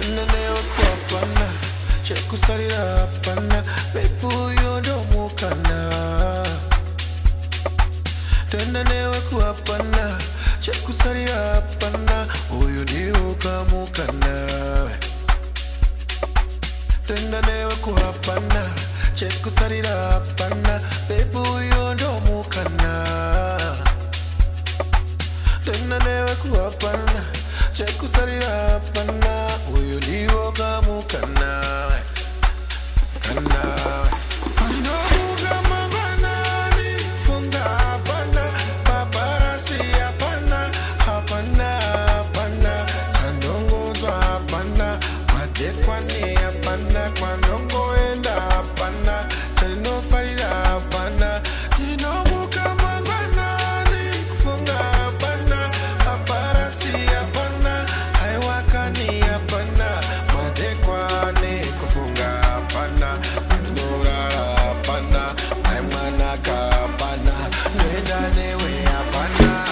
Nenewe kwapana, chekusarira pana, pepu yondo mukana. Nenewe kwapana, chekusarira pana, uyu ndiwo kamukana. Nenewe kwapana, chekusarira pana, pepu yondo mukana. Nenewe kwapana, chekusarira pana, uyu ndiwo kamukana. Kana Anobuga mangwanani, funga hapana, paparasi hapana, hapana, hapana, chandongozwa hapana, madekwani hapana, kwanongoenda hapana, chalinofarira hapana, chinobuga mangwanani, funga hapana, paparasi hapana, haiwakani hapana, madekwani kufunga hapana, kunora hapana, maimanaka hapana, nwenda newe hapana.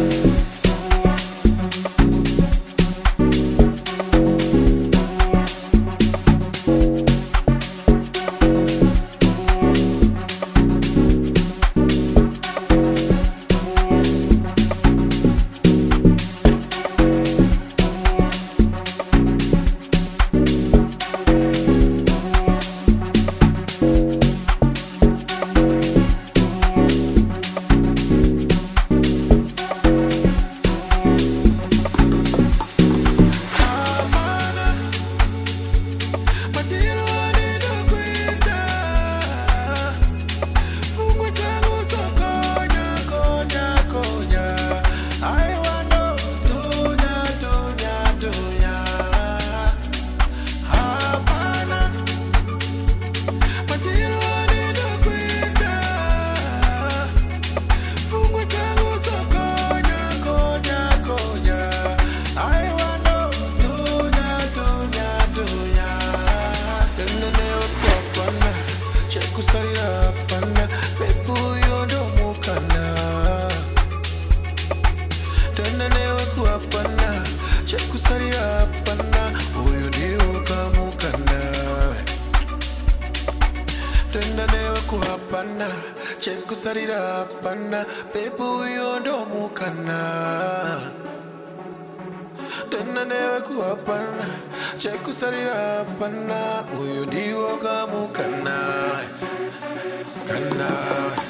Chekusarira pana, pepu yondo mukana. Nenewe kwapana, chekusarira pana, uyu ndiwo kamukana. Nenewe kwapana, chekusarira pana, pepu yondo mukana. Nenewe kwapana, chekusarira pana, uyu ndiwo kamukana. Kana